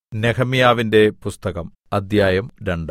നെഹെമ്യാവിന്റെ പുസ്തകം അദ്ധ്യായം 2.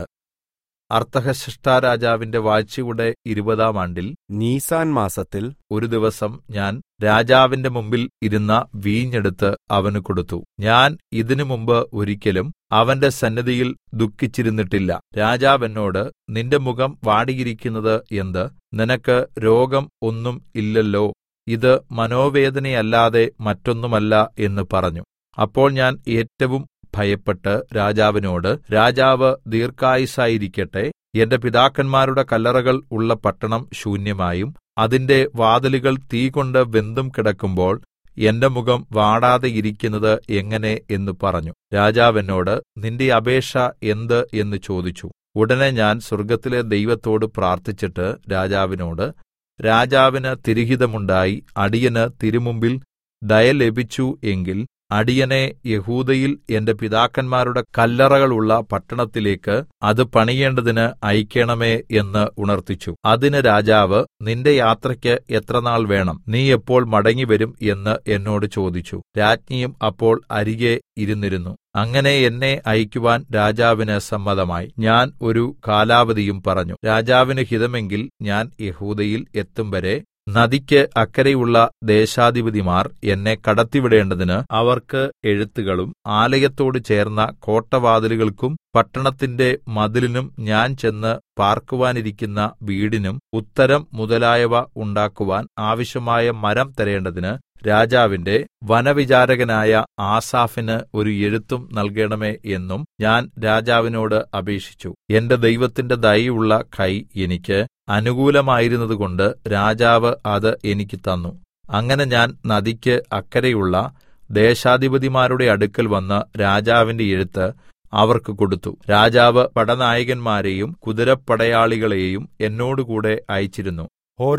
അർത്ഥഹ്ശഷ്ടാരാജാവിന്റെ വാഴ്ചയുടെ 20-ാം ആണ്ടിൽ നീസാൻ മാസത്തിൽ ഒരു ദിവസം ഞാൻ രാജാവിന്റെ മുമ്പിൽ ഇരുന്ന വീഞ്ഞെടുത്ത് അവന് കൊടുത്തു. ഞാൻ ഇതിനു മുമ്പ് ഒരിക്കലും അവന്റെ സന്നിധിയിൽ ദുഃഖിച്ചിരുന്നിട്ടില്ല. രാജാവ് എന്നോട്, നിന്റെ മുഖം വാടിയിരിക്കുന്നത് എന്ത്? നിനക്ക് രോഗം ഒന്നും ഇല്ലല്ലോ, ഇത് മനോവേദനയല്ലാതെ മറ്റൊന്നുമല്ല എന്ന് പറഞ്ഞു. അപ്പോൾ ഞാൻ ഏറ്റവും ഭയപ്പെട്ട് രാജാവിനോട്, രാജാവ് ദീർഘായുസ്സായിരിക്കട്ടെ, എന്റെ പിതാക്കന്മാരുടെ കല്ലറകൾ ഉള്ള പട്ടണം ശൂന്യമായും അതിന്റെ വാതിലുകൾ തീകൊണ്ട് വെന്തും കിടക്കുമ്പോൾ എന്റെ മുഖം വാടാതെ ഇരിക്കുന്നത് എങ്ങനെ എന്ന് പറഞ്ഞു. രാജാവ് എന്നോട്, നിന്റെ അപേക്ഷ എന്ത് എന്ന് ചോദിച്ചു. ഉടനെ ഞാൻ സ്വർഗ്ഗത്തിലെ ദൈവത്തോട് പ്രാർത്ഥിച്ചിട്ട് രാജാവിനോട്, രാജാവിന് തിരുഹിതമുണ്ടായി അടിയന് തിരുമുമ്പിൽ ദയ ലഭിച്ചു എങ്കിൽ അടിയനെ യെഹൂദയിൽ എന്റെ പിതാക്കന്മാരുടെ കല്ലറകളുള്ള പട്ടണത്തിലേക്ക് അത് പണിയേണ്ടതിന് അയക്കേണമേ എന്ന് ഉണർത്തിച്ചു. അതിന് രാജാവ്, നിന്റെ യാത്രയ്ക്ക് എത്ര നാൾ വേണം? നീ എപ്പോൾ മടങ്ങിവരും എന്ന് എന്നോട് ചോദിച്ചു. രാജ്ഞിയും അപ്പോൾ അരികെ ഇരുന്നിരുന്നു. അങ്ങനെ എന്നെ അയക്കുവാൻ രാജാവിന് സമ്മതമായി. ഞാൻ ഒരു കാലാവധിയും പറഞ്ഞു. രാജാവിന് ഹിതമെങ്കിൽ ഞാൻ യെഹൂദയിൽ എത്തും വരെ നദിക്ക് അക്കരെയുള്ള ദേശാധിപതിമാർ എന്നെ കടത്തിവിടേണ്ടതിന് അവർക്ക് എഴുത്തുകളും ആലയത്തോട് ചേർന്ന കോട്ടവാതിലുകൾക്കും പട്ടണത്തിന്റെ മതിലിനും ഞാൻ ചെന്ന് പാർക്കുവാനിരിക്കുന്ന വീടിനും ഉത്തരം മുതലായവ ഉണ്ടാക്കുവാൻ ആവശ്യമായ മരം തരേണ്ടതിന് രാജാവിന്റെ വനവിചാരകനായ ആസാഫിന് ഒരു എഴുത്തും നൽകണമേ എന്നും ഞാൻ രാജാവിനോട് അപേക്ഷിച്ചു. എന്റെ ദൈവത്തിന്റെ ദയയുള്ള കൈ എനിക്ക് അനുകൂലമായിരുന്നതുകൊണ്ട് രാജാവ് അത് എനിക്ക് തന്നു. അങ്ങനെ ഞാൻ നദിക്ക് അക്കരെയുള്ള ദേശാധിപതിമാരുടെ അടുക്കൽ വന്ന് രാജാവിന്റെ എഴുത്ത് അവർക്ക് കൊടുത്തു. രാജാവ് പടനായകന്മാരെയും കുതിരപ്പടയാളികളെയും എന്നോടുകൂടെ അയച്ചിരുന്നു.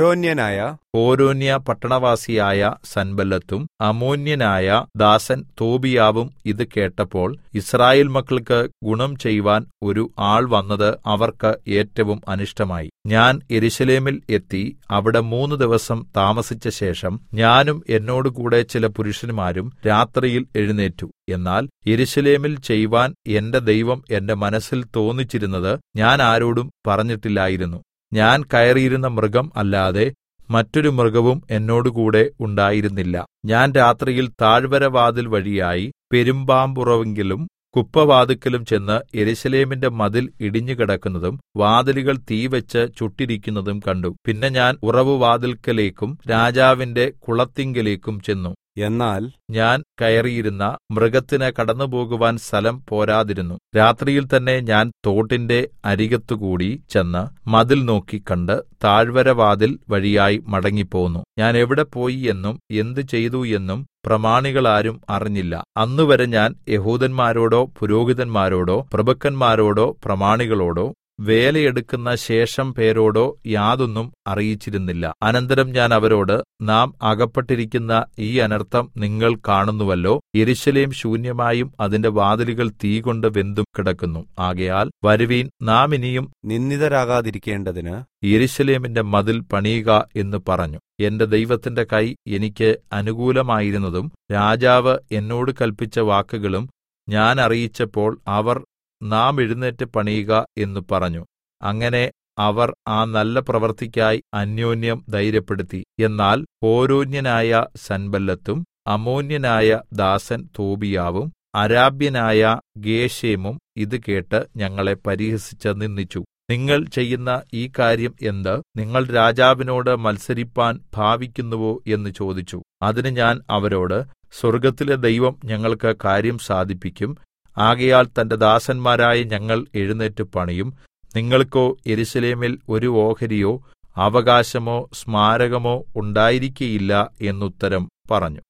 ഹോരോന്യ പട്ടണവാസിയായ സൻബല്ലത്തും അമ്മോന്യനായ ദാസൻ തോബീയാവും ഇത് കേട്ടപ്പോൾ യിസ്രായേൽ മക്കൾക്ക് ഗുണം ചെയ്‌വാൻ ഒരു ആൾ വന്നത് അവർക്ക് ഏറ്റവും അനിഷ്ടമായി. ഞാൻ യെരൂശലേമിൽ എത്തി അവിടെ 3 ദിവസം താമസിച്ച ശേഷം ഞാനും എന്നോടുകൂടെ ചില പുരുഷന്മാരും രാത്രിയിൽ എഴുന്നേറ്റു. എന്നാൽ യെരൂശലേമിൽ ചെയ്‌വാൻ എന്റെ ദൈവം എന്റെ മനസ്സിൽ തോന്നിച്ചിരുന്നത് ഞാൻ ആരോടും പറഞ്ഞിട്ടില്ലായിരുന്നു. ഞാൻ കയറിയിരുന്ന മൃഗം അല്ലാതെ മറ്റൊരു മൃഗവും എന്നോടുകൂടെ ഉണ്ടായിരുന്നില്ല. ഞാൻ രാത്രിയിൽ താഴ്വരവാതിൽ വഴിയായി പെരുമ്പാമ്പുറവിങ്കലും കുപ്പവാതിൽക്കലും ചെന്ന് യെരൂശലേമിന്റെ മതിൽ ഇടിഞ്ഞുകിടക്കുന്നതും വാതിലുകൾ തീവെച്ച് ചുട്ടിരിക്കുന്നതും കണ്ടു. പിന്നെ ഞാൻ ഉറവുവാതിൽക്കലേക്കും രാജാവിന്റെ കുളത്തിങ്കലേക്കും ചെന്നു. എന്നാൽ ഞാൻ കയറിയിരുന്ന മൃഗത്തിന് കടന്നുപോകുവാൻ സ്ഥലം പോരാതിരുന്നു. രാത്രിയിൽ തന്നെ ഞാൻ തോട്ടിന്റെ അരികത്തുകൂടി ചെന്ന് മതിൽ നോക്കി കണ്ട് താഴ്വരവാതിൽ വഴിയായി മടങ്ങിപ്പോന്നു. ഞാൻ എവിടെ പോയി എന്നും എന്ത് ചെയ്തു എന്നും പ്രമാണികളാരും അറിഞ്ഞില്ല. അന്നുവരെ ഞാൻ യഹൂദന്മാരോടോ പുരോഹിതന്മാരോടോ പ്രഭുക്കന്മാരോടോ പ്രമാണികളോടോ വേലയെടുക്കുന്ന ശേഷം പേരോടോ യാതൊന്നും അറിയിച്ചിരുന്നില്ല. അനന്തരം ഞാൻ അവരോട്, നാം അകപ്പെട്ടിരിക്കുന്ന ഈ അനർത്ഥം നിങ്ങൾ കാണുന്നുവല്ലോ. യെരൂശലേം ശൂന്യമായും അതിന്റെ വാതിലുകൾ തീകൊണ്ട് വെന്തും കിടക്കുന്നു. ആകയാൽ വരുവീൻ, നാം ഇനിയും നിന്ദിതരാകാതിരിക്കേണ്ടതിന് യെരൂശലേമിന്റെ മതിൽ പണിയുക എന്ന് പറഞ്ഞു. എന്റെ ദൈവത്തിന്റെ കൈ എനിക്ക് അനുകൂലമായിരുന്നതും രാജാവ് എന്നോട് കല്പിച്ച വാക്കുകളും ഞാൻ അറിയിച്ചപ്പോൾ അവർ, നാം എഴുന്നേറ്റ് പണിയുക എന്ന് പറഞ്ഞു. അങ്ങനെ അവർ ആ നല്ല പ്രവൃത്തിക്കായി അന്യോന്യം ധൈര്യപ്പെടുത്തി. എന്നാൽ ഹോരോന്യനായ സൻബല്ലത്തും അമ്മോന്യനായ ദാസൻ തോബീയാവും അരാബ്യനായ ഗേശെമും ഇത് കേട്ട് ഞങ്ങളെ പരിഹസിച്ച് നിന്ദിച്ചു. നിങ്ങൾ ചെയ്യുന്ന ഈ കാര്യം എന്ത്? നിങ്ങൾ രാജാവിനോട് മത്സരിപ്പാൻ ഭാവിക്കുന്നുവോ എന്ന് ചോദിച്ചു. അതിന് ഞാൻ അവരോട്, സ്വർഗ്ഗത്തിലെ ദൈവം ഞങ്ങൾക്ക് കാര്യം സാധിപ്പിക്കും. ആകയാൽ തന്റെ ദാസന്മാരായ ഞങ്ങൾ എഴുന്നേറ്റ് പണിയും. നിങ്ങൾക്കോ യെരൂശലേമിൽ ഒരു ഓഹരിയോ അവകാശമോ സ്മാരകമോ ഉണ്ടായിരിക്കയില്ല എന്നുത്തരം പറഞ്ഞു.